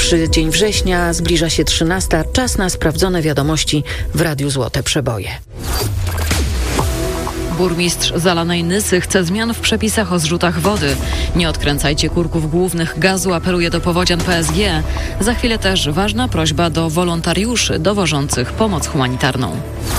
Pierwszy dzień września, zbliża się 13. Czas na sprawdzone wiadomości w Radiu Złote Przeboje. Burmistrz Zalanej Nysy chce zmian w przepisach o zrzutach wody. Nie odkręcajcie kurków głównych gazu, apeluje do powodzian PSG. Za chwilę też ważna prośba do wolontariuszy dowożących pomoc humanitarną.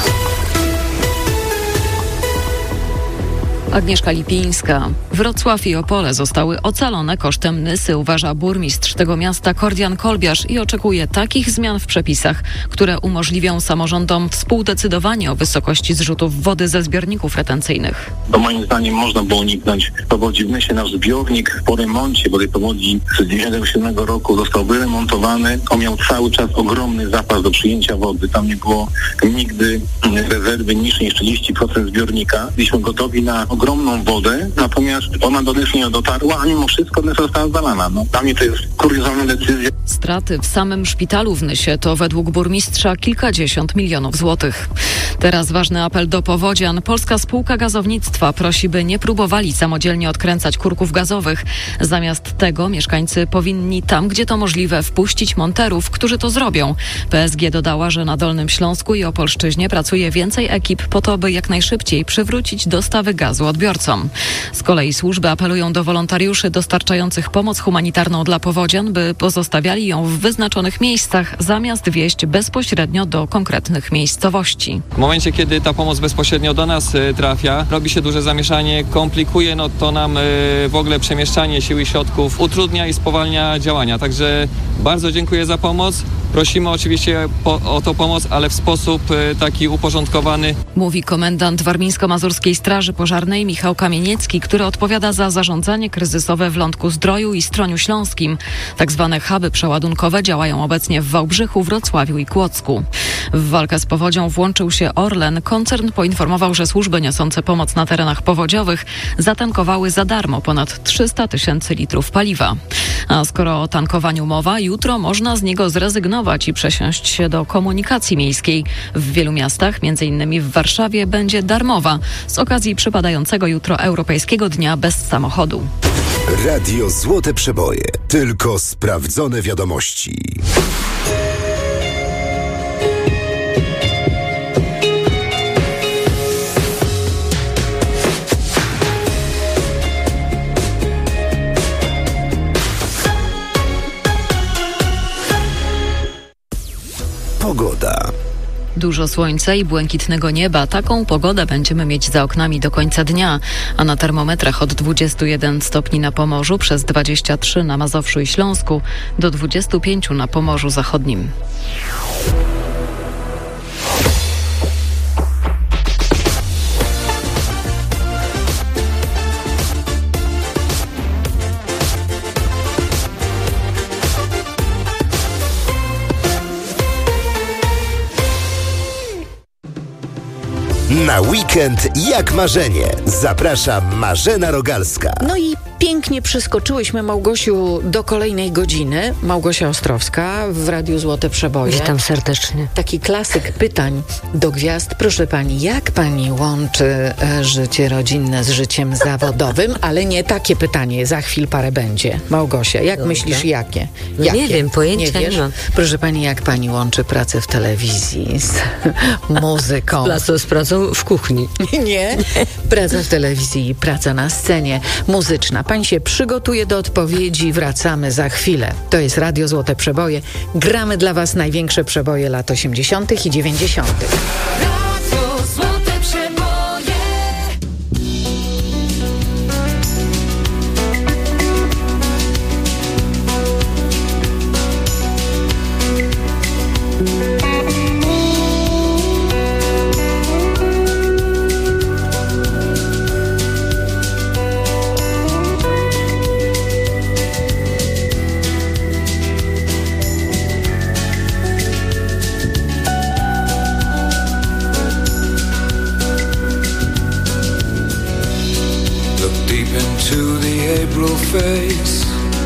Agnieszka Lipińska. Wrocław i Opole zostały ocalone kosztem Nysy, uważa burmistrz tego miasta Kordian Kolbiarz i oczekuje takich zmian w przepisach, które umożliwią samorządom współdecydowanie o wysokości zrzutów wody ze zbiorników retencyjnych. To moim zdaniem można było uniknąć powodzi w Nysie. Nasz zbiornik po remoncie, bo tej powodzi z 1997 roku został wyremontowany. On miał cały czas ogromny zapas do przyjęcia wody. Tam nie było nigdy rezerwy niższej niż 30% zbiornika. Byliśmy gotowi na ogromną wodę, natomiast ona do Nysy nie dotarła, a mimo wszystko Nysa została zalana. Dla mnie to jest kuriozalna decyzja. Straty w samym szpitalu w Nysie to według burmistrza kilkadziesiąt milionów złotych. Teraz ważny apel do powodzian. Polska Spółka Gazownictwa prosi, by nie próbowali samodzielnie odkręcać kurków gazowych. Zamiast tego mieszkańcy powinni tam, gdzie to możliwe, wpuścić monterów, którzy to zrobią. PSG dodała, że na Dolnym Śląsku i Opolszczyźnie pracuje więcej ekip po to, by jak najszybciej przywrócić dostawy gazu odbiorcom. Z kolei służby apelują do wolontariuszy dostarczających pomoc humanitarną dla powodzian, by pozostawiali ją w wyznaczonych miejscach, zamiast wieźć bezpośrednio do konkretnych miejscowości. W momencie, kiedy ta pomoc bezpośrednio do nas trafia, robi się duże zamieszanie, komplikuje to nam w ogóle przemieszczanie sił i środków, utrudnia i spowalnia działania. Także bardzo dziękuję za pomoc. Prosimy oczywiście o tą pomoc, ale w sposób taki uporządkowany. Mówi komendant Warmińsko-Mazurskiej Straży Pożarnej Michał Kamieniecki, który odpowiada za zarządzanie kryzysowe w Lądku-Zdroju i Stroniu Śląskim. Tak zwane huby przeładunkowe działają obecnie w Wałbrzychu, Wrocławiu i Kłodzku. W walkę z powodzią włączył się Orlen. Koncern poinformował, że służby niosące pomoc na terenach powodziowych zatankowały za darmo ponad 300 000 litrów paliwa. A skoro o tankowaniu mowa, jutro można z niego zrezygnować i przesiąść się do komunikacji miejskiej. W wielu miastach, m.in. w Warszawie, będzie darmowa z okazji przypadającego jutro Europejskiego Dnia bez samochodu. Radio Złote Przeboje. Tylko sprawdzone wiadomości. Pogoda. Dużo słońca i błękitnego nieba. Taką pogodę będziemy mieć za oknami do końca dnia, a na termometrach od 21 stopni na Pomorzu, przez 23 na Mazowszu i Śląsku, do 25 na Pomorzu Zachodnim. Na weekend jak marzenie. Zaprasza Marzena Rogalska. No i pięknie przeskoczyłyśmy, Małgosiu, do kolejnej godziny. Małgosia Ostrowska w Radiu Złote Przeboje. Witam serdecznie. Taki klasyk pytań do gwiazd. Proszę pani, jak pani łączy życie rodzinne z życiem zawodowym? Ale nie takie pytanie, za chwil parę będzie. Małgosia, jak myślisz, jakie? No nie wiem, pojęcia nie mam. Proszę pani, jak pani łączy pracę w telewizji z muzyką? Z pracą w kuchni. Nie, praca w telewizji i praca na scenie muzyczna. Pani się przygotuje do odpowiedzi, wracamy za chwilę. To jest Radio Złote Przeboje. Gramy dla was największe przeboje lat 80. i 90. Radio Złote Przeboje. Face.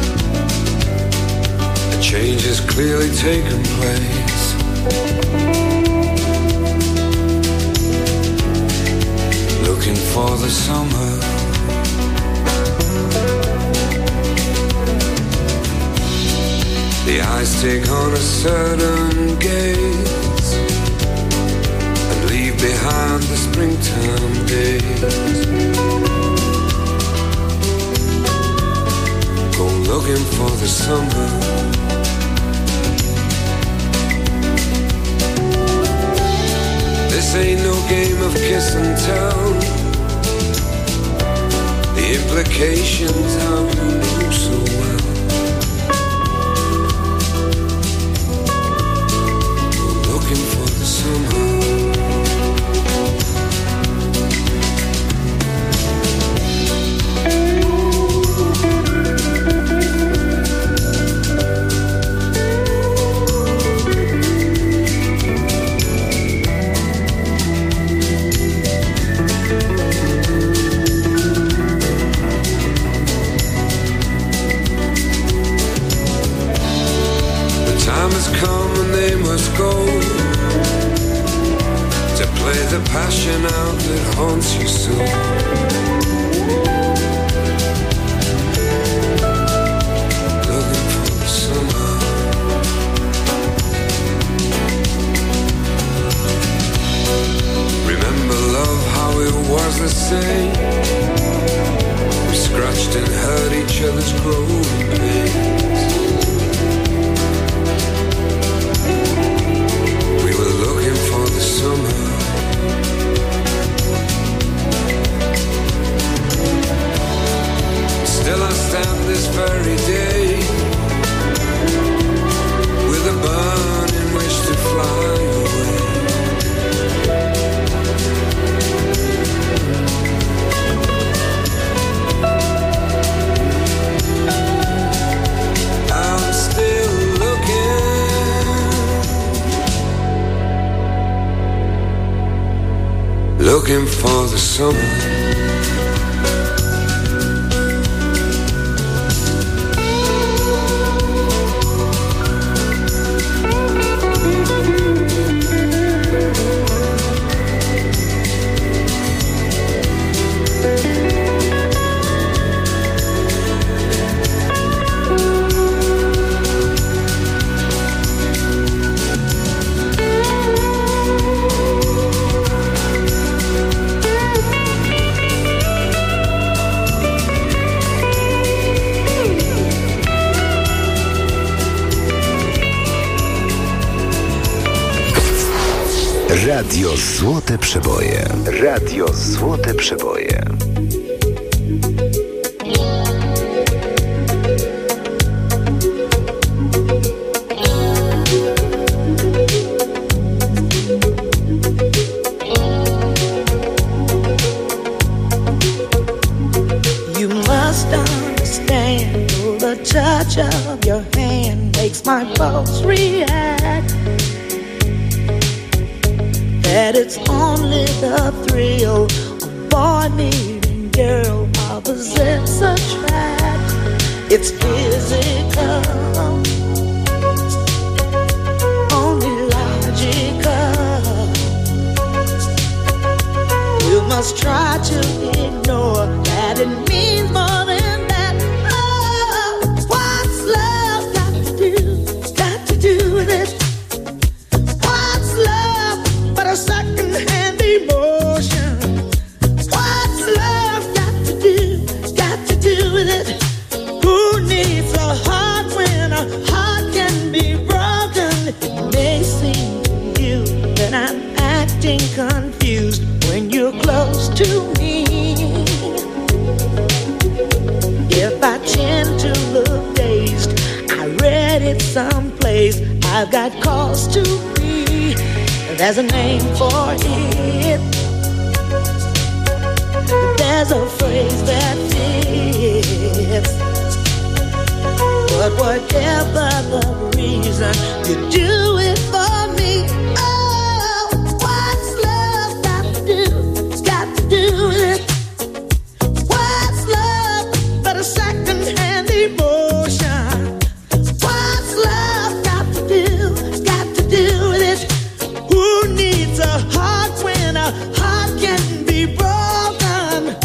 A change has clearly taken place. Looking for the summer. The eyes take on a certain gaze and leave behind the springtime days. Go looking for the summer. This ain't no game of kiss and tell. The implications how you know so well. Looking for the summer. Come and they must go to play the passion out that haunts you so. Looking for the summer. Remember love, how it was the same. We scratched and hurt each other's growing pains. For the summer. Still I stand this very day with a burning wish to fly away. I'm still looking for the summer. Radio Złote Przeboje. Radio Złote Przeboje. You must understand, the touch of your hand makes my pulse react. That it's only the thrill of boy meeting girl opposites attract. It's physical, only logical. You must try to ignore that it means more than that. Oh, what's love got to do with it? What's love but a second-hand emotion? What's love got to do with it? Who needs a heart when a heart can be broken? It may seem to you that I'm acting confused when you're close to me. If I tend to look dazed, I read it someplace, I've got cause to be. There's a name for it. There's a phrase that fits. But whatever the reason, you do it for me. Oh, what's love got to do with it? What's love but a second-hand emotion? What's love got to do with it? Who needs a heart when a heart can be broken?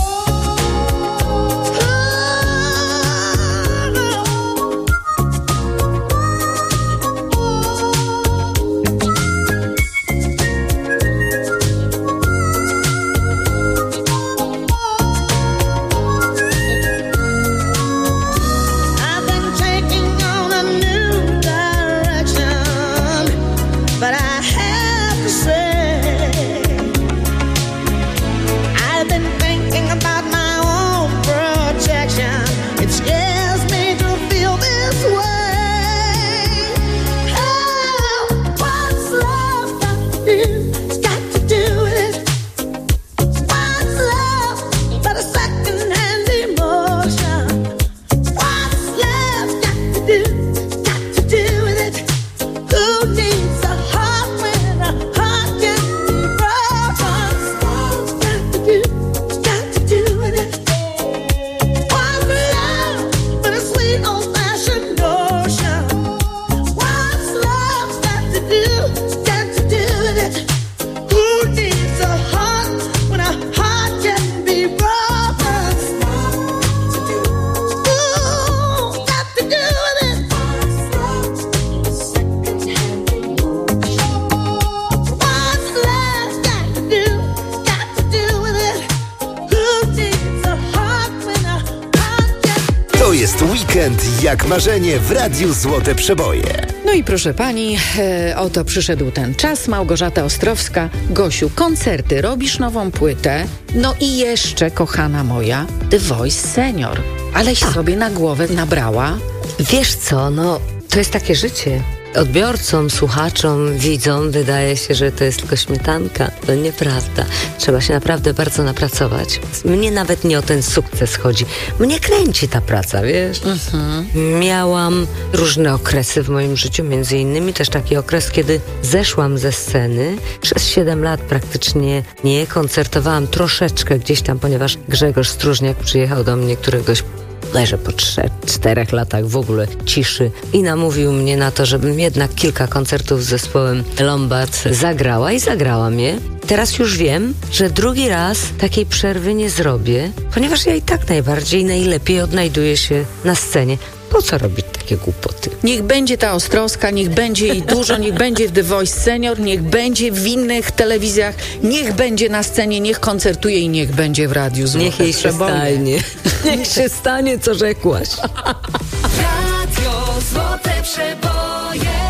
Weekend jak marzenie w Radiu Złote Przeboje. No i proszę pani, oto przyszedł ten czas. Małgorzata Ostrowska. Gosiu, koncerty, robisz nową płytę. No i jeszcze, kochana moja, The Voice Senior. Aleś sobie na głowę nabrała. Wiesz co, no to jest takie życie. Odbiorcom, słuchaczom, widzom wydaje się, że to jest tylko śmietanka. To nieprawda. Trzeba się naprawdę bardzo napracować. Mnie nawet nie o ten sukces chodzi. Mnie kręci ta praca, wiesz? Miałam różne okresy w moim życiu, między innymi też taki okres, kiedy zeszłam ze sceny. Przez 7 lat praktycznie nie koncertowałam, troszeczkę gdzieś tam, ponieważ Grzegorz Stróżniak przyjechał do mnie któregoś bodajże po 3-4 latach w ogóle ciszy i namówił mnie na to, żebym jednak kilka koncertów z zespołem Lombard zagrała i zagrałam je. Teraz już wiem, że drugi raz takiej przerwy nie zrobię, ponieważ ja i tak najlepiej odnajduję się na scenie. Po co robić takie głupoty? Niech będzie ta Ostrowska, niech będzie jej dużo, niech będzie w The Voice Senior, niech będzie w innych telewizjach, niech będzie na scenie, niech koncertuje i niech będzie w Radiu Złote Niech jej się stanie. Niech się stanie, co rzekłaś. Radio Złote Przeboje.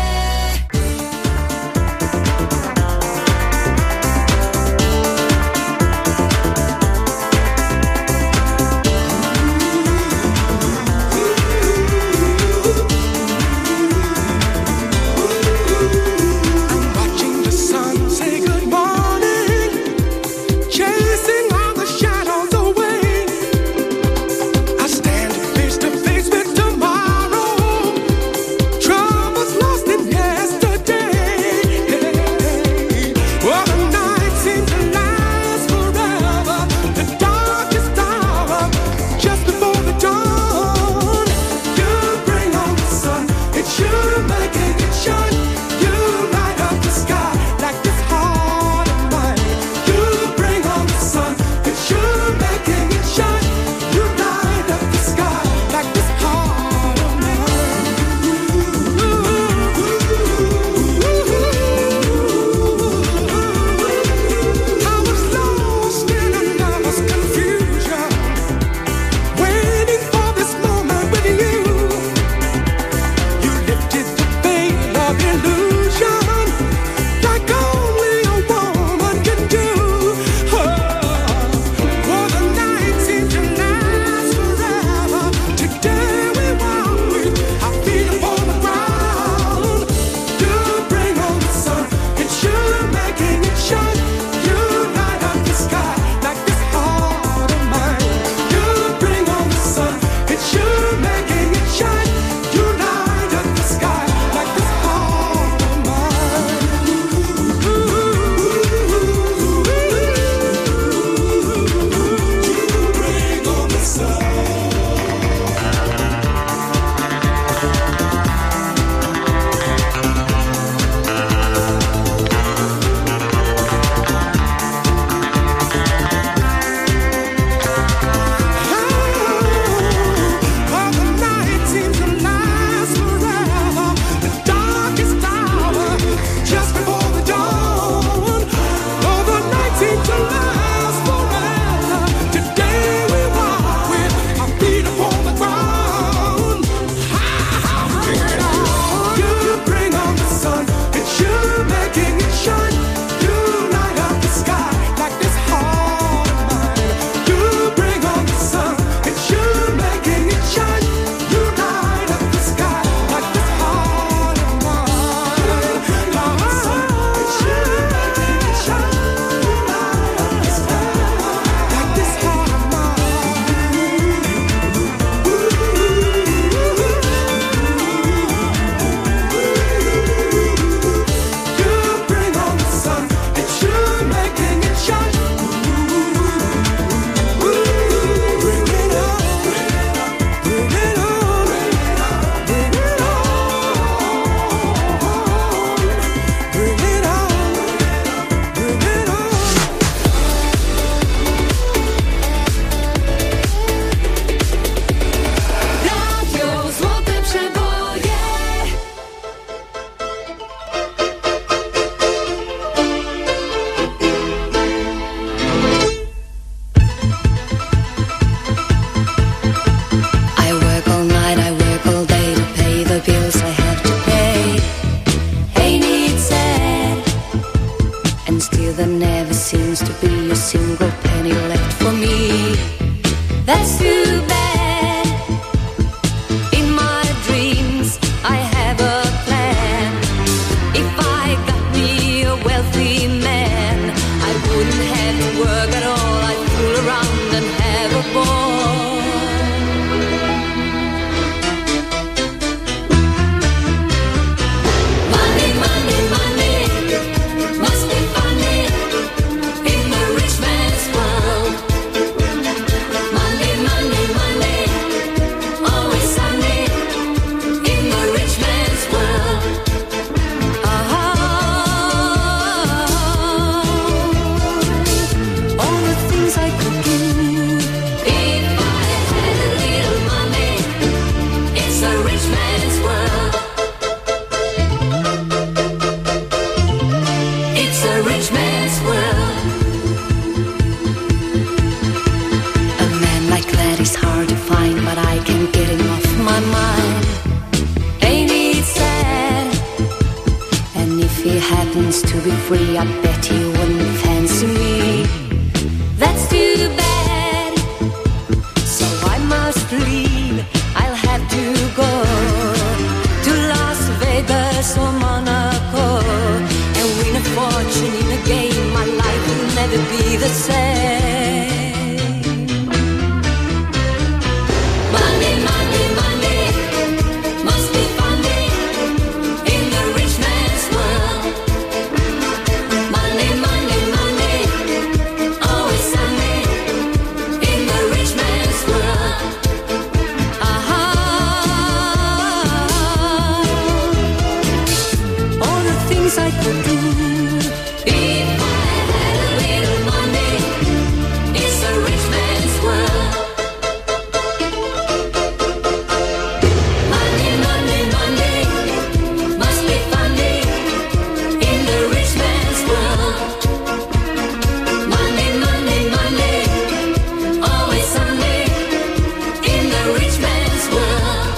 there never seems to be a single penny left for me. That's too bad. In my dreams I have a plan. If I got me a wealthy man, I wouldn't have to work at all. I'd fool around and have a ball. Money, money, money, must be funny in the rich man's world. Money, money, money, always sunny in the rich man's world. All the things I could do if I had a little money. It's a rich man's world. It's a rich man's world. A man like that is hard to find, but I can't get him off my mind. Ain't it sad? And if he happens to be free, I bet he wouldn't fancy me. That's too bad. So I must leave. I'll have to go to Las Vegas or Monaco and win a fortune in a game. My life will never be the same. Money, money, money, must be funny in the rich man's world. Money, money, money, always sunny in the rich man's world. All the things I could do if I had a little money. It's a rich man's world. Money, money, money, must be funny in the rich man's world. Money, money, money, always sunny in the rich man's world.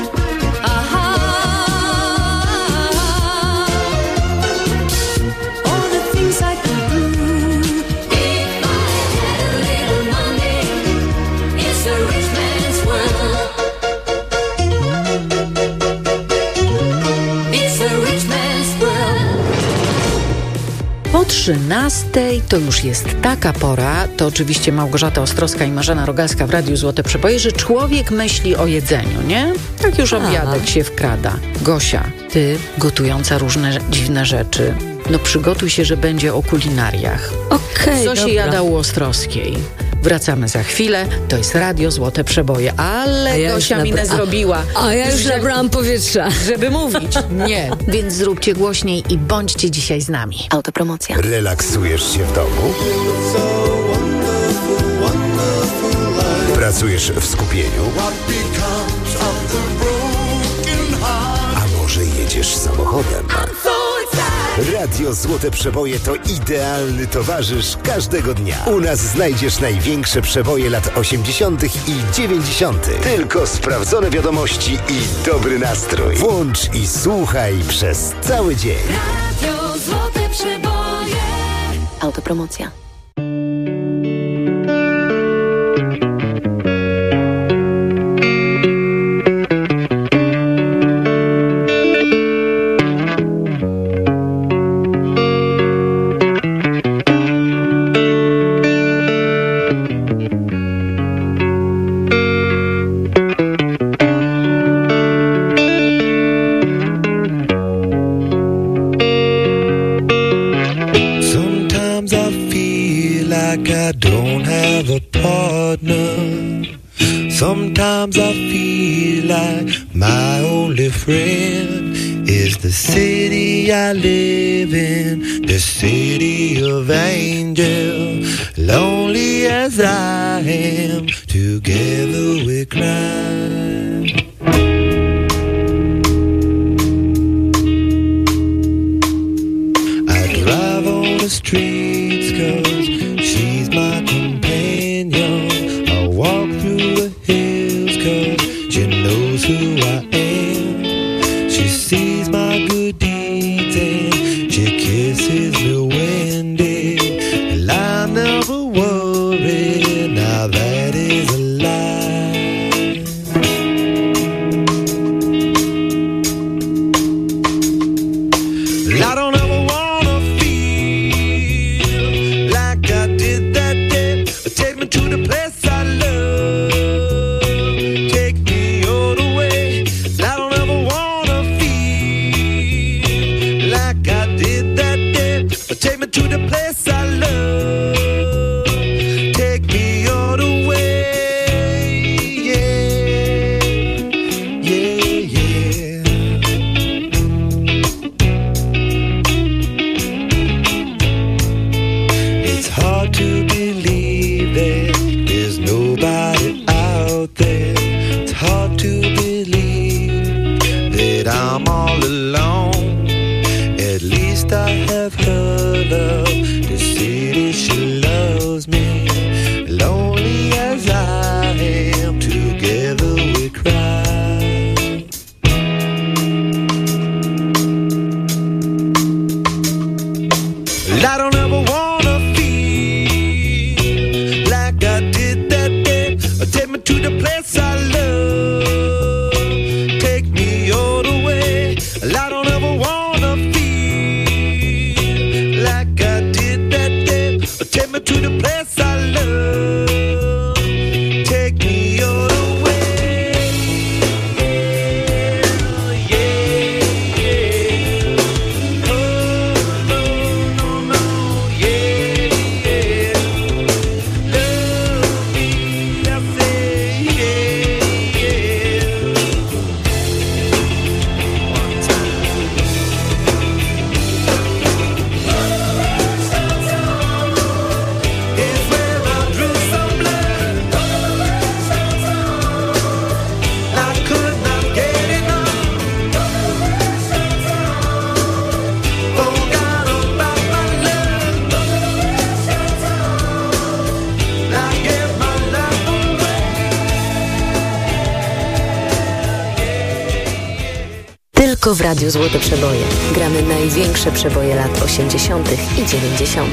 All the things I could do if I had a little money. It's a rich man's world. It's a rich man's world. Po 13:00 to już jest taka pora, to oczywiście Małgorzata Ostrowska i Marzena Rogalska w Radiu Złote Przeboje, że człowiek myśli o jedzeniu, nie? Tak już obiadek się wkrada. Gosia, ty gotująca różne dziwne rzeczy, no przygotuj się, że będzie o kulinariach. Okej, Co się dobra. jada u Ostrowskiej? Wracamy za chwilę, to jest Radio Złote Przeboje, ale A ja Gosia już minę zrobiła. A ja już nabrałam powietrza. Żeby mówić. Nie, więc zróbcie głośniej i bądźcie dzisiaj z nami. Autopromocja. Relaksujesz się w domu? Pracujesz w skupieniu? A może jedziesz samochodem? Radio Złote Przeboje to idealny towarzysz każdego dnia. U nas znajdziesz największe przeboje lat 80. i 90. Tylko sprawdzone wiadomości i dobry nastrój. Włącz i słuchaj przez cały dzień. Radio Złote Przeboje. Autopromocja. Sometimes I feel like I don't have a partner. Sometimes I feel like my only friend is the city I live in, the city of angels. Lonely as I am, together we cry. I drive on the streets 'cause she's my companion. I walk through the hills 'cause she knows who I am. She sees my good deeds and she kisses me when they tylko w Radiu Złote Przeboje. Gramy największe przeboje lat 80. i 90.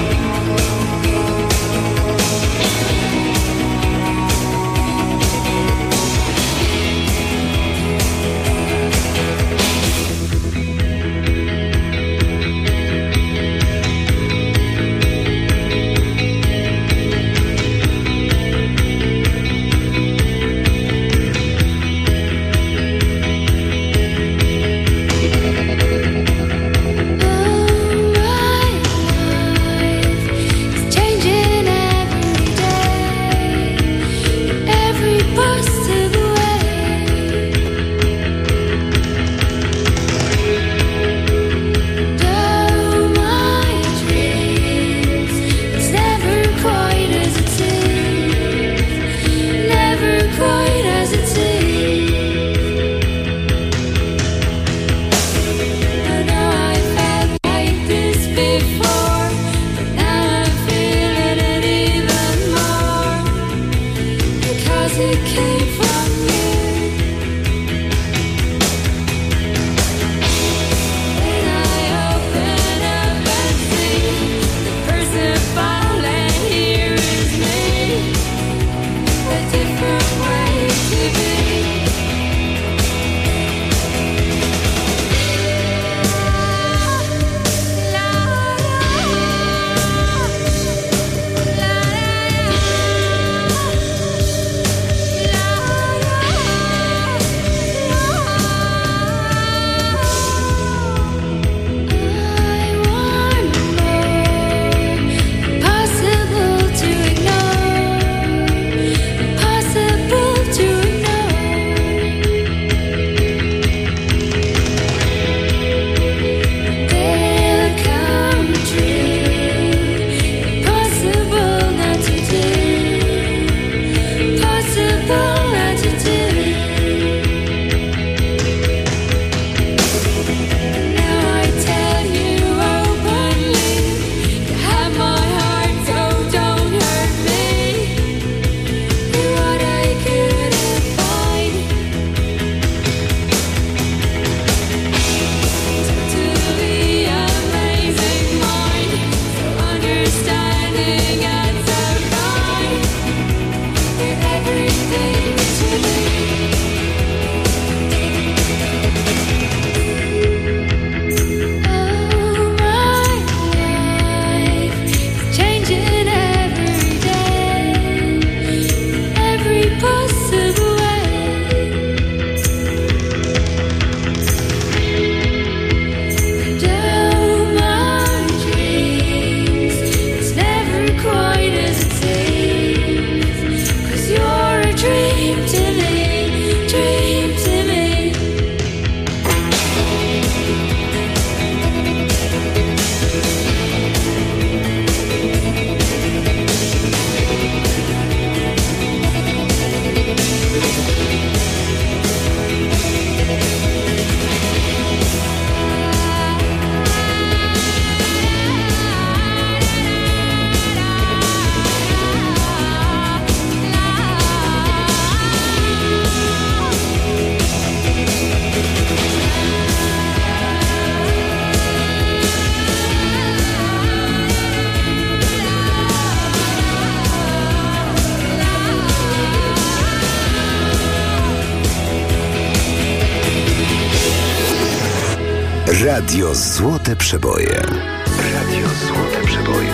Radio Złote Przeboje. Radio Złote Przeboje.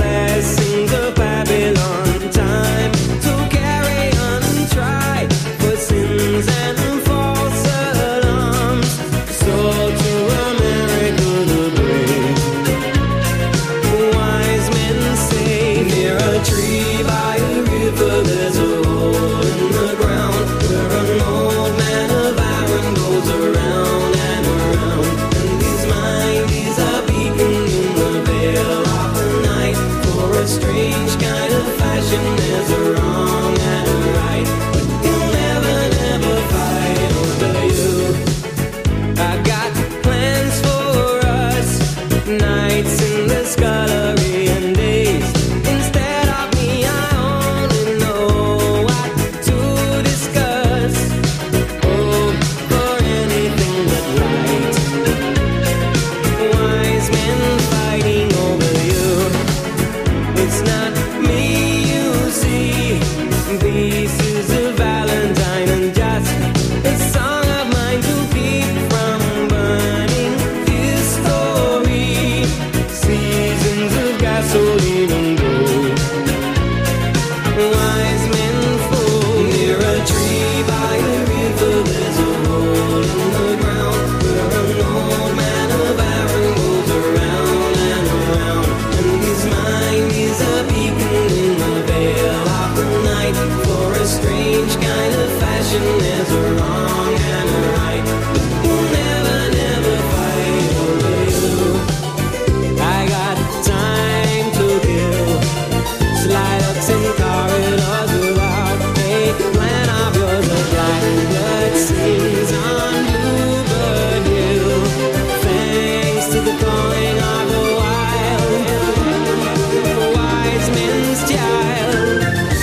Blessings of Babylon, time to carry on and try. fashion. There's a wrong and a right, but you'll never, never fight over you. I got plans for us, nights in the scullery and days. Instead of me, I only know what to discuss. Oh, for anything but right. Wise men fighting over you. It's not me you see. Pieces of Valentine and just a song of mine to keep from burning this story. Seasons of gasoline and gold. Wise men fall near a tree by a river. There's a hole in the ground where an old man of iron goes around and around, and his mind is a beacon in the veil of the night. For a strange kind of fashion, there's a wrong and a right, but you'll never, never fight over you. I got time to kill. Slide ups in corridors without a plan of yours. A blackbird sings on Bluebird Hill, thanks to the calling of the wild, wise men's child.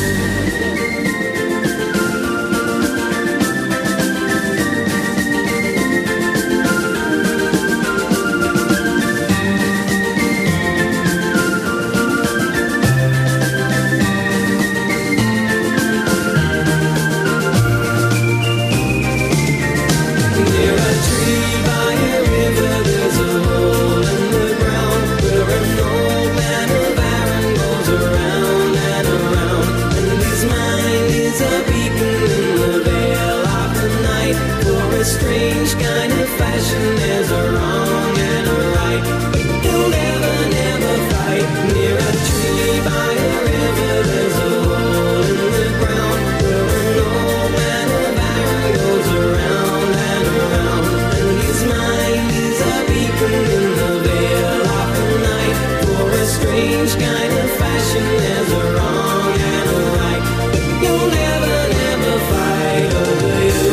Near a tree by a river, there's a hole in the ground where an old man of iron goes around and around, and his mind is a beacon in the veil of the night. For a strange kind of fashion, there's a wrong and a right, but you'll never, never fight. Near a tree by a river, there's a hole in the ground where an old man of iron goes around and around, and his mind is a beacon in the veil of the night. For a strange kind of fashion, there's a wrong and a right, but you'll never, never fight over you.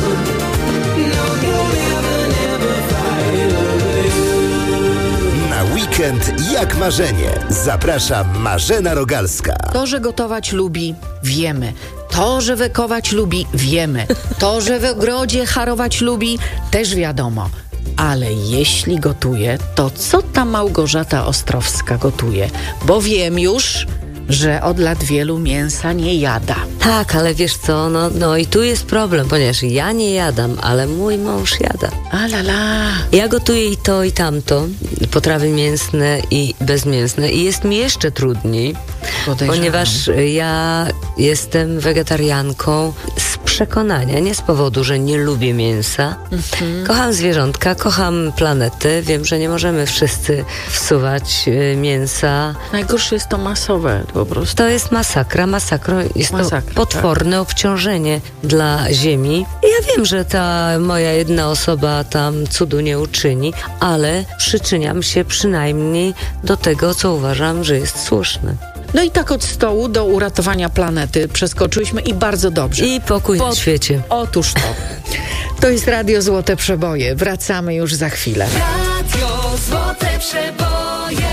No, you'll never, never fight over you. Na weekend jak marzenie. Zaprasza Marzena Rogalska. To, że gotować lubi, wiemy. To, że wekować lubi, wiemy. To, że w ogrodzie harować lubi, też wiadomo. Ale jeśli gotuje, to co ta Małgorzata Ostrowska gotuje? Bo wiem już, że od lat wielu mięsa nie jada. Tak, ale wiesz co, no i tu jest problem, ponieważ ja nie jadam, ale mój mąż jada. Alala. Ja gotuję i to, i tamto, potrawy mięsne i bezmięsne, i jest mi jeszcze trudniej, ponieważ ja jestem wegetarianką z przekonania, nie z powodu, że nie lubię mięsa. Kocham zwierzątka, kocham planetę, wiem, że nie możemy wszyscy wsuwać mięsa. Najgorsze jest to masowe po prostu. To jest masakra, jest to potworne obciążenie dla Ziemi. Ja wiem, że ta moja jedna osoba tam cudu nie uczyni, ale przyczyniam się przynajmniej do tego, co uważam, że jest słuszne. No i tak od stołu do uratowania planety przeskoczyliśmy i bardzo dobrze. I pokój na świecie. Otóż to. To jest Radio Złote Przeboje. Wracamy już za chwilę. Radio Złote Przeboje.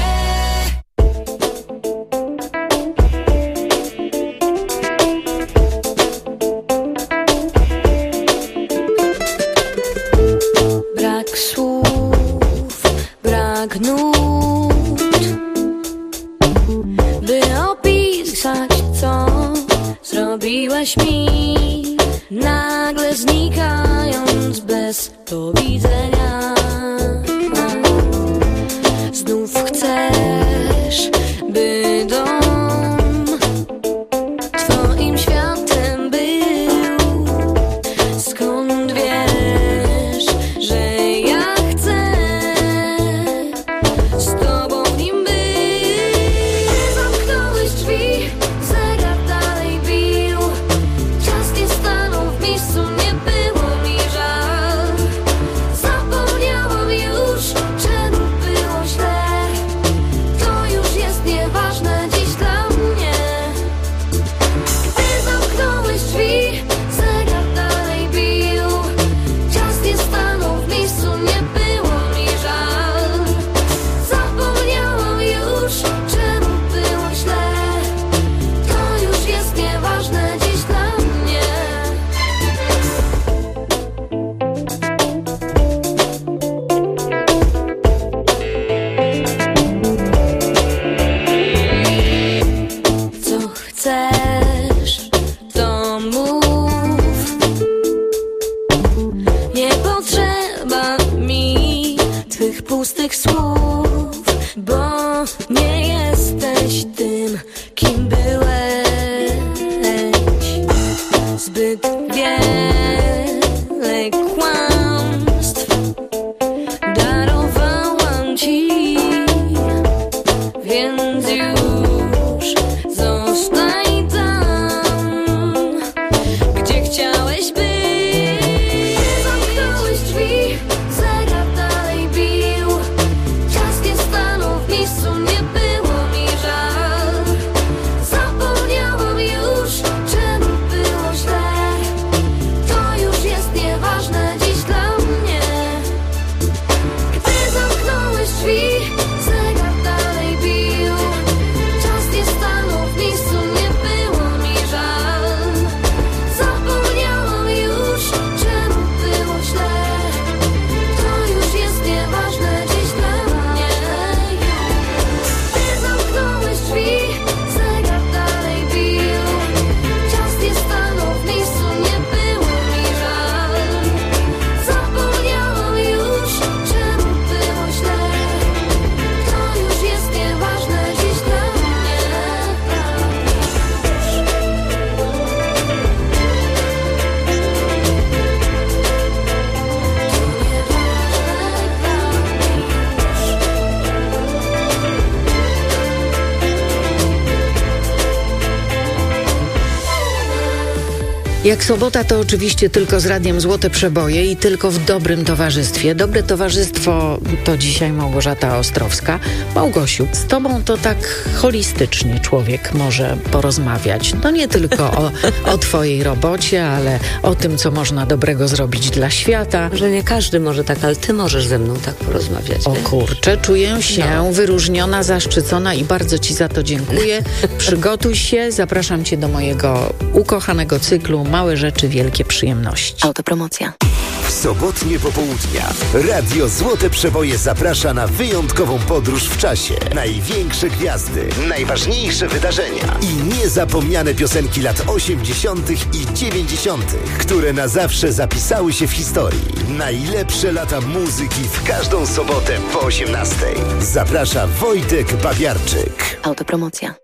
Brak słów, brak nut, by opisać, co zrobiłeś mi, nagle znikając bez powiedzenia. Znów chcesz, by dom twoim światem był. Skąd wiesz, że ja chcę z tobą w nim być? Zamknąłeś drzwi, zegar dalej bił. Czas nie stanął w miejscu, nie było mi żal. chcesz, to mów. Nie potrzeba mi twych pustych słów, bo nie jesteś tym, kim byłeś. Zbyt wiele kłamstw darowałam ci, więc już zostań tam, gdzie chciałeś być. Zamknąłeś drzwi, zegar dalej bił, czas nie stanął w miejscu, nie było mi żal. Zapomniałam już, czemu było źle, to już jest nieważne dziś dla mnie. Gdy zamknąłeś drzwi, zegar dalej bił, czas nie stanął w miejscu, nie było mi żal. Zapomniałam już, czemu było źle, to już jest nieważne dziś dla mnie. Gdy zamknąłeś drzwi, zegar dalej bił, czas nie stanął w miejscu, nie było mi żal. Zapomniałam już, czemu było źle, to już jest nieważne dziś dla mnie. Jak sobota, to oczywiście tylko z Radiem Złote Przeboje i tylko w dobrym towarzystwie. Dobre towarzystwo to dzisiaj Małgorzata Ostrowska. Małgosiu, z tobą to tak holistycznie człowiek może porozmawiać. No nie tylko o twojej robocie, ale o tym, co można dobrego zrobić dla świata. Że nie każdy może tak, ale ty możesz ze mną tak porozmawiać. O kurczę, czuję się wyróżniona, zaszczycona i bardzo ci za to dziękuję. Przygotuj się, zapraszam cię do mojego ukochanego cyklu Małe rzeczy, wielkie przyjemności. Autopromocja. W sobotnie popołudnia Radio Złote Przeboje zaprasza na wyjątkową podróż w czasie. Największe gwiazdy, najważniejsze wydarzenia i niezapomniane piosenki lat 80. i 90., które na zawsze zapisały się w historii. Najlepsze lata muzyki w każdą sobotę po 18. Zaprasza Wojtek Babiarczyk. Autopromocja.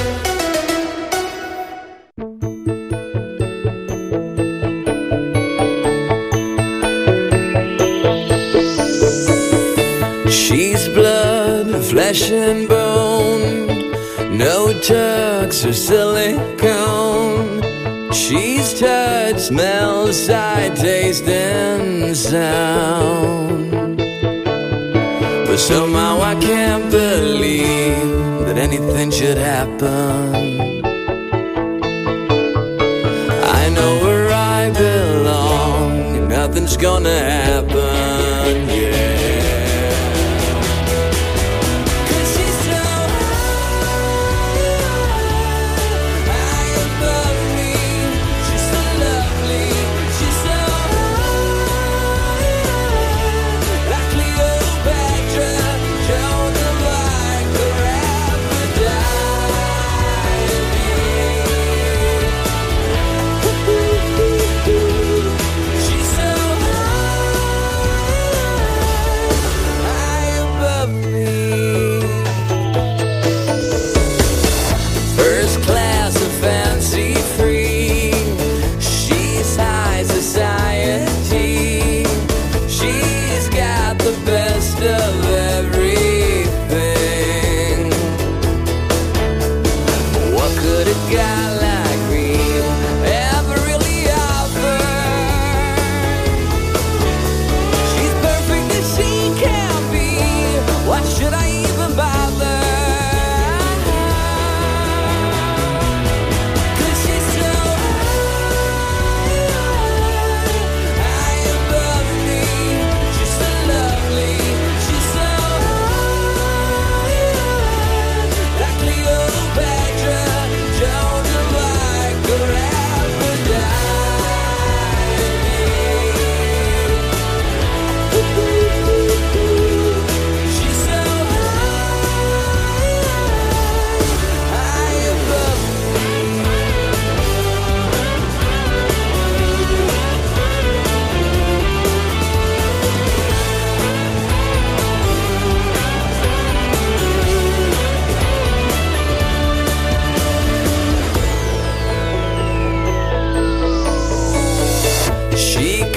She's blood, flesh and bone, no tucks or silicone. She's touch, smell, sight, taste and sound. But somehow I can't believe that anything should happen. I know where I belong, and nothing's gonna happen, yeah.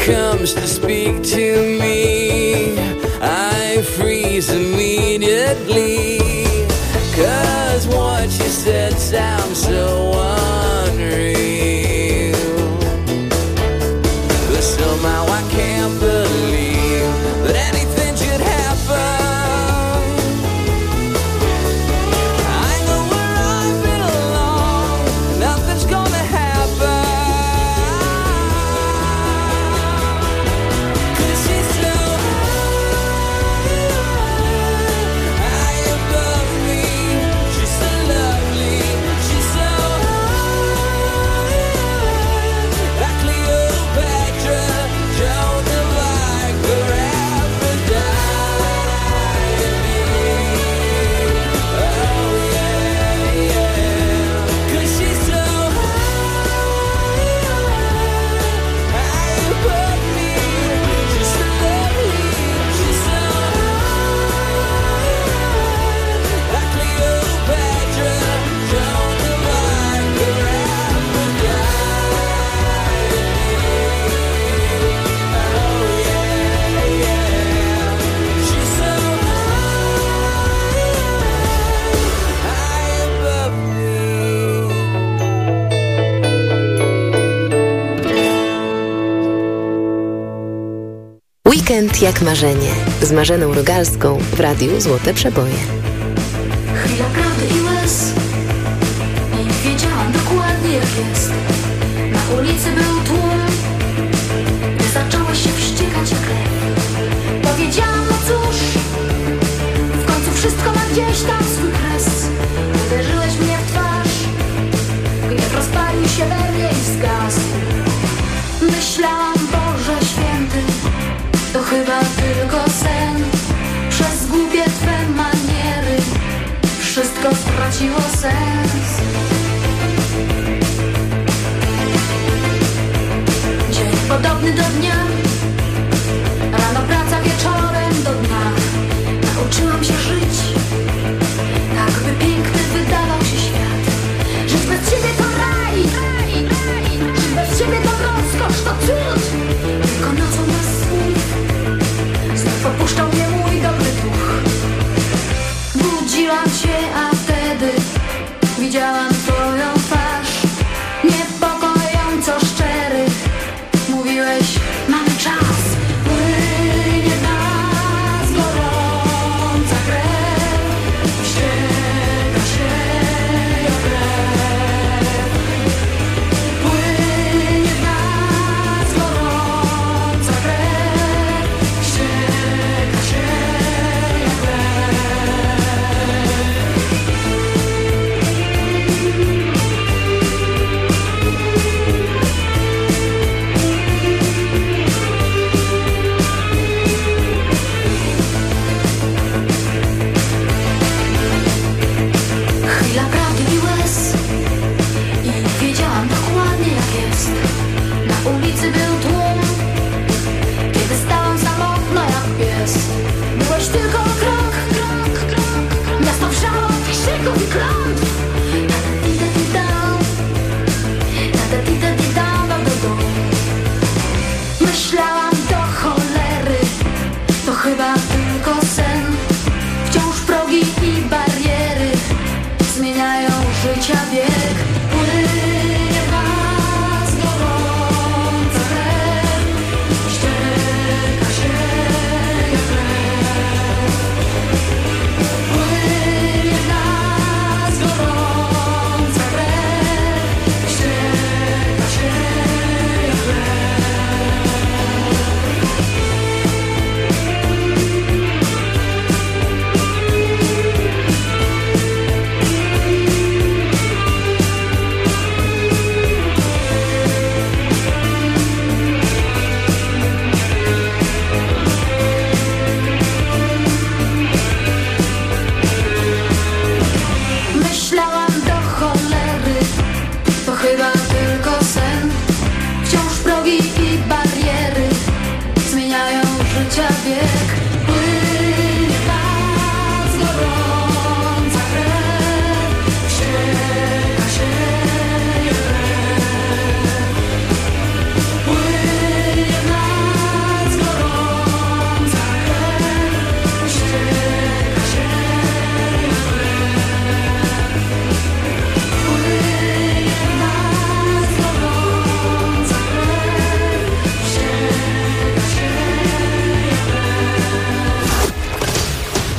comes to speak to me, I freeze immediately, 'cause what you said sounds so unreal. But somehow I can't believe that anything should happen. I know where I belong, nothing's gonna happen. 'Cause she's so high above me, she's so lovely, she's so like Cleopatra, Joan of Arc, or Aphrodite. Oh yeah, yeah. 'Cause she's so high above me, she's so lovely, she's so like Cleopatra, Joan of Arc, or Aphrodite. Oh yeah, yeah. She's so high above me. Weekend jak marzenie z Marzeną Rogalską w Radiu Złote Przeboje. Chwila prawdy i łez. Nie wiedziałam dokładnie jak jest. Na ulicy był tłum, gdy zacząłeś się wściekać jak lew. Powiedziałam, no cóż, w końcu wszystko ma gdzieś tam swój kres. Uderzyłeś mnie w twarz, gniew rozpalił się we mnie i zgasł. Myślałam, Boże święty, to chyba tylko sen. Przez głupie twe maniery wszystko straciło sens. Dzień podobny do dnia, rano praca, wieczorem do dnia. Nauczyłam się żyć, tak by piękny wydawał się świat. Żyć bez ciebie to raj, żyć bez ciebie to rozkosz, to cud. Tylko nocą bez słów znów opuszczał mnie mój dobry duch. Budziłam się, a wtedy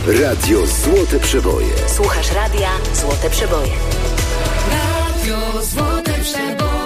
Radio Złote Przeboje. Słuchasz radia Złote Przeboje. Radio Złote Przeboje.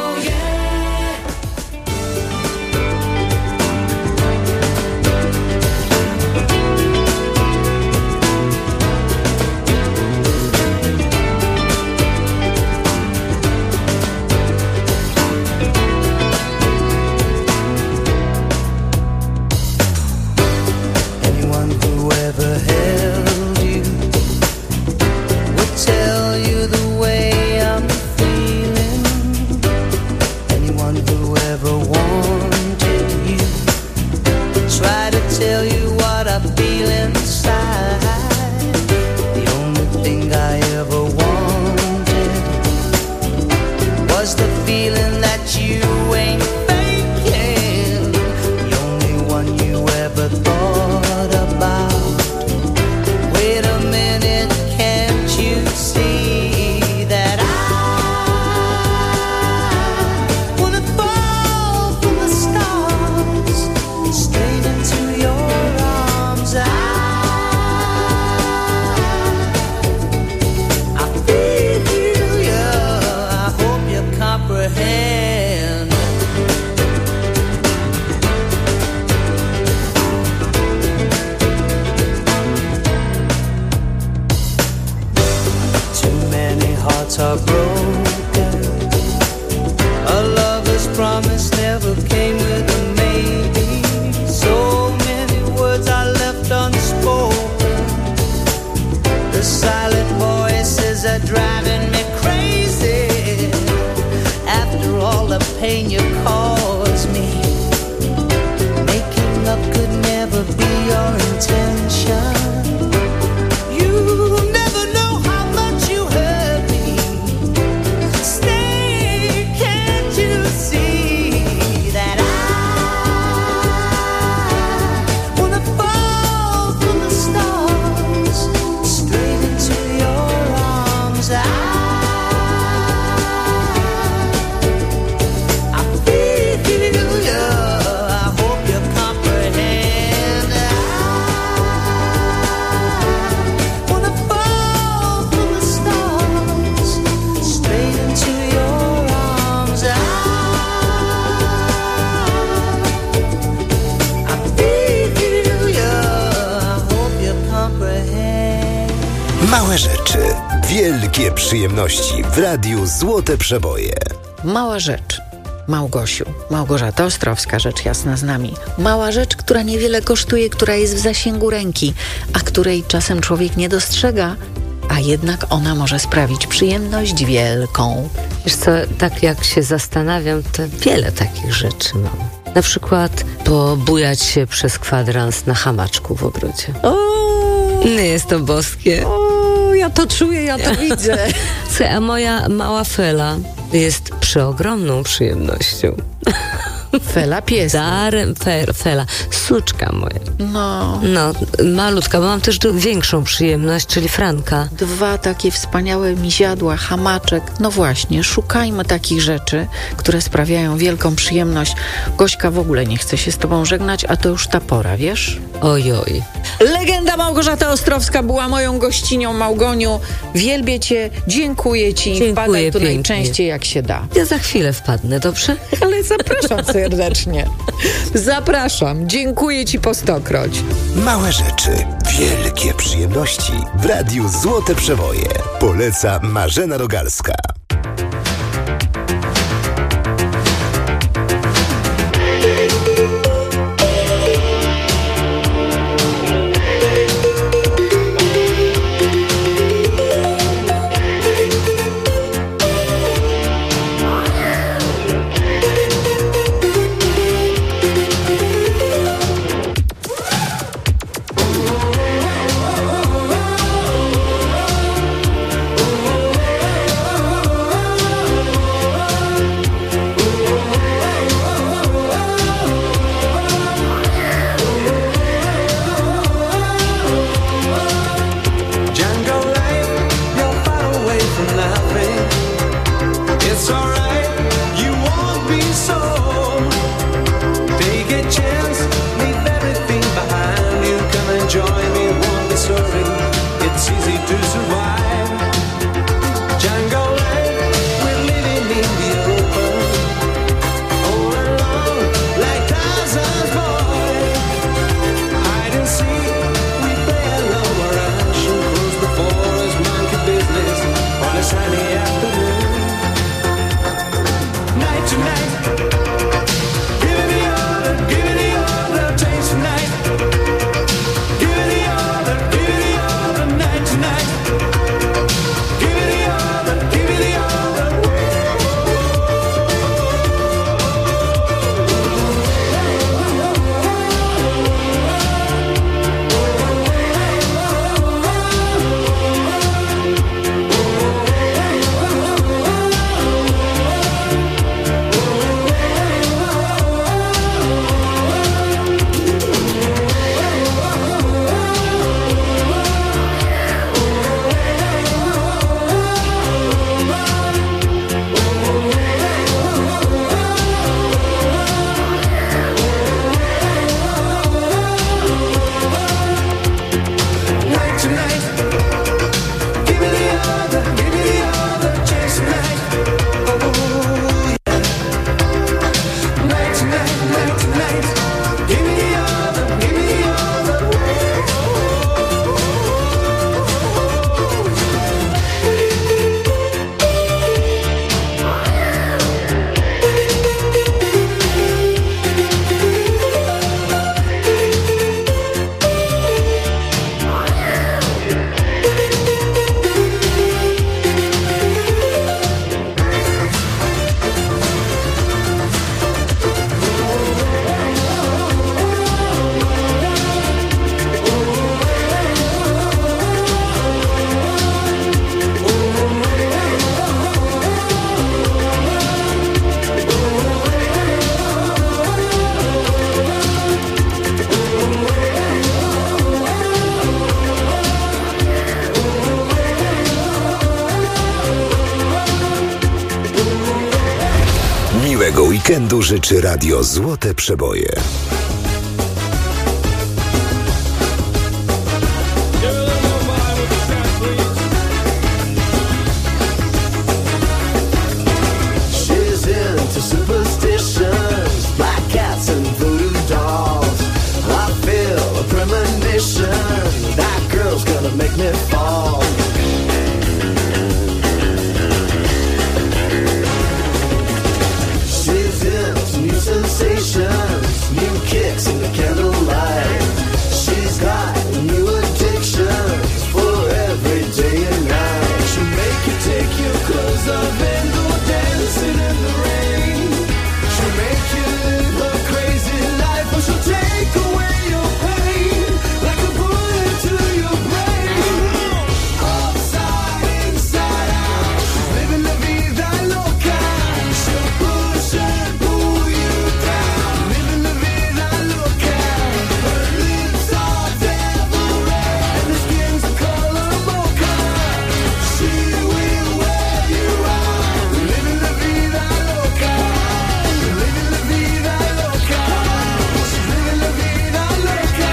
Małe rzeczy, wielkie przyjemności w Radiu Złote Przeboje. Mała rzecz. Małgosiu, Małgorzata Ostrowska, rzecz jasna z nami. Mała rzecz, która niewiele kosztuje, która jest w zasięgu ręki, a której czasem człowiek nie dostrzega, a jednak ona może sprawić przyjemność wielką. Wiesz co, tak jak się zastanawiam, to wiele takich rzeczy mam. Na przykład pobujać się przez kwadrans na hamaczku w ogrodzie. Nie jest to boskie. Ja to czuję, ja to widzę. Słuchaj, a moja mała Fela jest przeogromną przyjemnością. Fela pies. Darem, Fela, suczka moja. No, malutka, bo mam też większą przyjemność, czyli Franka. 2 takie wspaniałe miziadła, hamaczek. No właśnie, szukajmy takich rzeczy, które sprawiają wielką przyjemność. Gośka w ogóle nie chce się z tobą żegnać, a to już ta pora, wiesz? Ojoj. Legenda Małgorzata Ostrowska była moją gościnią, Małgoniu. Wielbię cię, dziękuję ci. Dziękuję, wpadaj tu pięknie. najczęściej jak się da. Ja za chwilę wpadnę, dobrze? Ale zapraszam serdecznie. Zapraszam. Dziękuję ci po 100-kroć. Małe rzeczy, wielkie przyjemności w Radiu Złote Przeboje. Poleca Marzena Rogalska. Miłego weekendu życzy Radio Złote Przeboje. That girl's gonna make me fall. She's into new sensations, new kicks in the candlelight. She's got new addictions for every day and night. She'll make you take your clothes off and go dancing in the rain. She'll make you live a crazy life, or she'll take away your pain like a bullet to your brain. Upside, inside out, she's living la vida loca. She'll push and pull you down, living la vida loca. Her lips are devil red and her skin's the color mocha. She will wear you out, living la vida loca, living la vida loca. She's living la vida loca.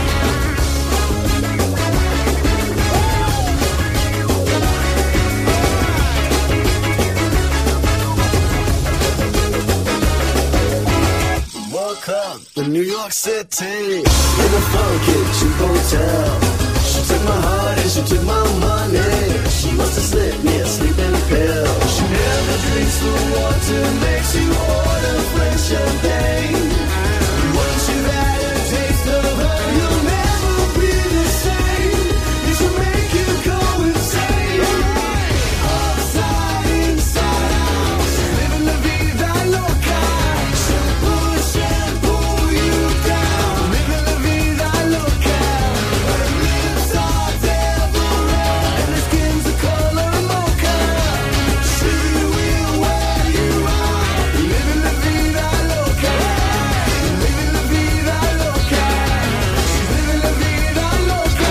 Woke up in New York City in a funky cheap hotel. She took my heart and she took my money. She must have slipped me a sleeping pill. She never drinks the water, makes you order French champagne. Once you've had a taste of her, you'll never be the same. She'll make you go insane. Upside, inside out, she's living la vida loca. She'll push and pull you down, living la vida loca. Her lips are devil red and her skin's the color mocha. She will wear you out, living la vida loca, living la vida loca. She's living la vida loca.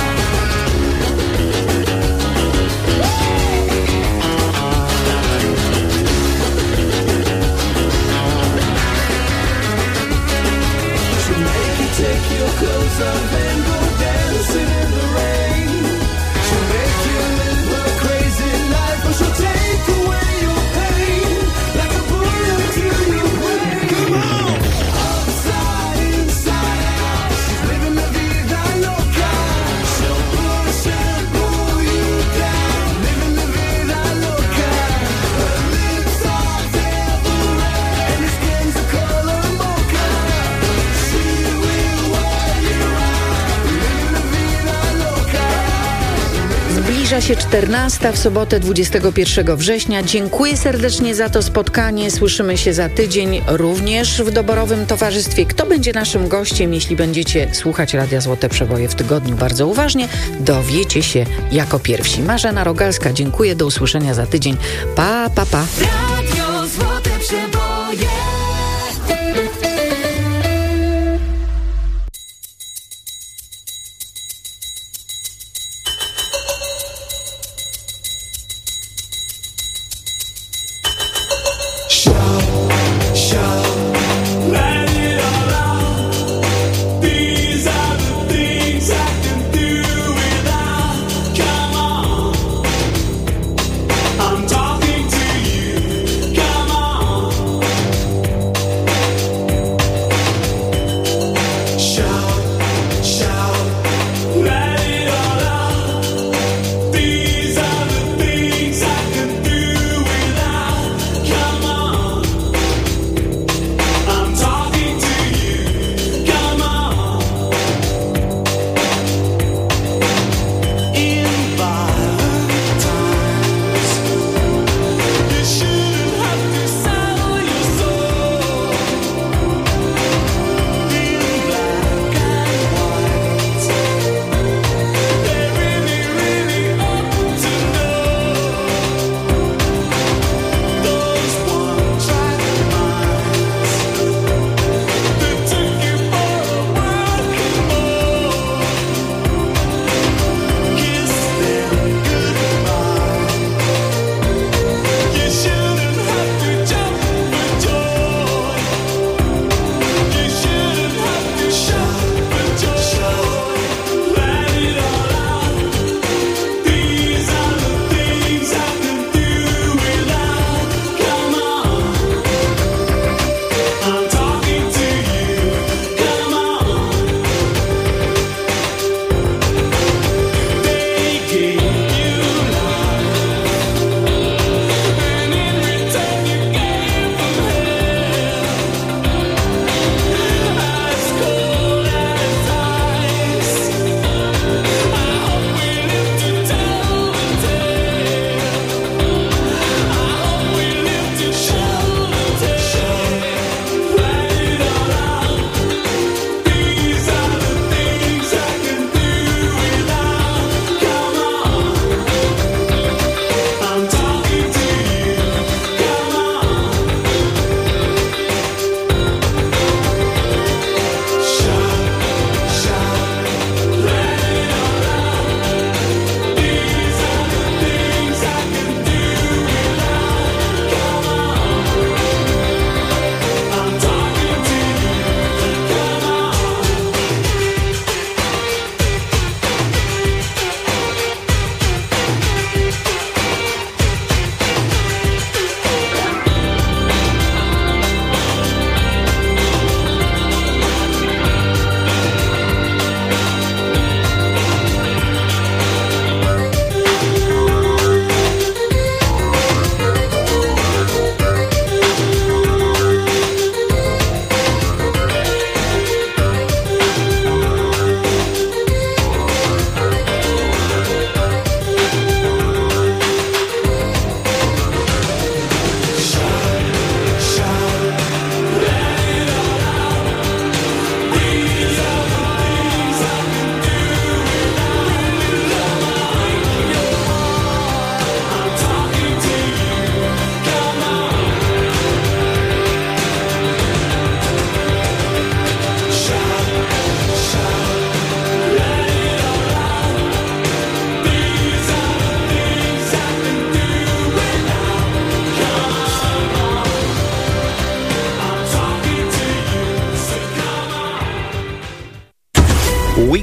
She'll make you take your clothes off and go dancing in the rain. She'll make you live a crazy life, but she'll take away your pain like a bullet to your brain. Come on! Upside, inside out, she's living la vida loca. She'll push and pull you down, living la vida loca. Her lips are devil red and her skin's the color mocha. She will wear you out, living la vida loca. Zbliża się 14 w sobotę 21 września. Dziękuję serdecznie za to spotkanie. Słyszymy się za tydzień również w doborowym towarzystwie. Kto będzie naszym gościem, jeśli będziecie słuchać Radia Złote Przeboje w tygodniu bardzo uważnie, dowiecie się jako pierwsi. Marzena Rogalska, dziękuję. Do usłyszenia za tydzień. Pa, pa, pa. Radio Złote Przeboje. I'm talking to you.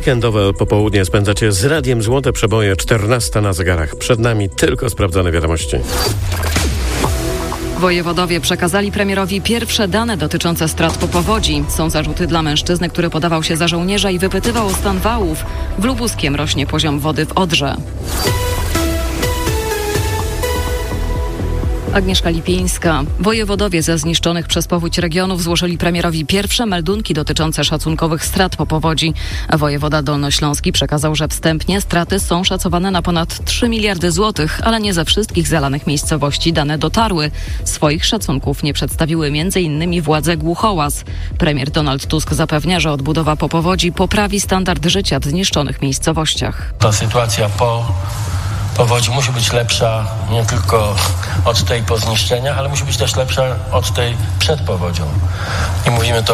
Weekendowe popołudnie spędzacie z Radiem Złote Przeboje, 14 na zegarach. Przed nami tylko sprawdzone wiadomości. Wojewodowie przekazali premierowi pierwsze dane dotyczące strat po powodzi. Są zarzuty dla mężczyzny, który podawał się za żołnierza i wypytywał o stan wałów. W Lubuskiem rośnie poziom wody w Odrze. Agnieszka Lipińska. Wojewodowie ze zniszczonych przez powódź regionów złożyli premierowi pierwsze meldunki dotyczące szacunkowych strat po powodzi. Wojewoda dolnośląski przekazał, że wstępnie straty są szacowane na ponad 3 miliardy złotych, ale nie ze wszystkich zalanych miejscowości dane dotarły. Swoich szacunków nie przedstawiły m.in. władze Głuchołaz. Premier Donald Tusk zapewnia, że odbudowa po powodzi poprawi standard życia w zniszczonych miejscowościach. Ta sytuacja po powodzi musi być lepsza nie tylko od tej po zniszczeniach, ale musi być też lepsza od tej przed powodzią. I mówimy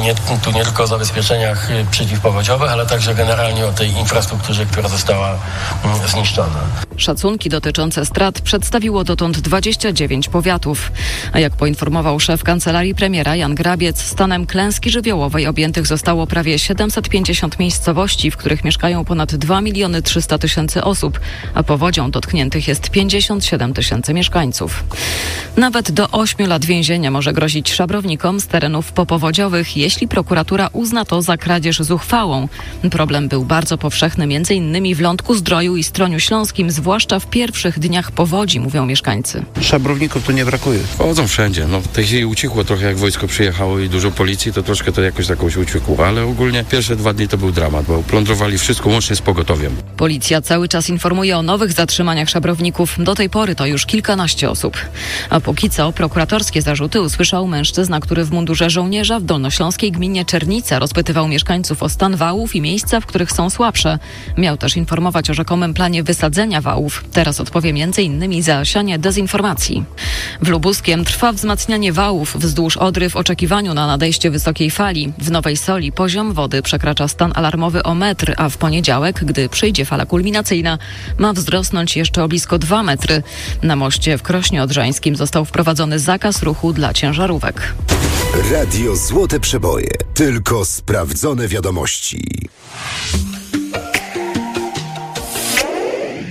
tu nie tylko o zabezpieczeniach przeciwpowodziowych, ale także generalnie o tej infrastrukturze, która została zniszczona. Szacunki dotyczące strat przedstawiło dotąd 29 powiatów. A jak poinformował szef kancelarii premiera Jan Grabiec, stanem klęski żywiołowej objętych zostało prawie 750 miejscowości, w których mieszkają ponad 2 300 000 osób, a powodzią dotkniętych jest 57 000 mieszkańców. Nawet do 8 lat więzienia może grozić szabrownikom z terenów popowodziowych, jeśli prokuratura uzna to za kradzież zuchwałą. Problem był bardzo powszechny m.in. w Lądku-Zdroju i Stroniu Śląskim, zwłaszcza w pierwszych dniach powodzi, mówią mieszkańcy. Szabrowników tu nie brakuje. Chodzą wszędzie. W tej chwili ucichło trochę, jak wojsko przyjechało i dużo policji, to troszkę to jakoś ucichło, ale ogólnie pierwsze 2 dni to był dramat, bo plądrowali wszystko łącznie z pogotowiem. Policja cały czas informuje o nowych zatrzymaniach szabrowników. Do tej pory to już kilkanaście osób. A póki co prokuratorskie zarzuty usłyszał mężczyzna, który w mundurze żołnierza w dolnośląskiej gminie Czernica rozpytywał mieszkańców o stan wałów i miejsca, w których są słabsze. Miał też informować o rzekomym planie wysadzenia wałów. Teraz odpowie m.in. za sianie dezinformacji. W Lubuskiem trwa wzmacnianie wałów wzdłuż Odry w oczekiwaniu na nadejście wysokiej fali. W Nowej Soli poziom wody przekracza stan alarmowy o metr, a w poniedziałek, gdy przyjdzie fala kulminacyjna, ma wzrosnąć jeszcze o blisko 2 metry. Na moście w Krośnie Odrzańskim został wprowadzony zakaz ruchu dla ciężarówek. Radio Złote Przeboje. Tylko sprawdzone wiadomości.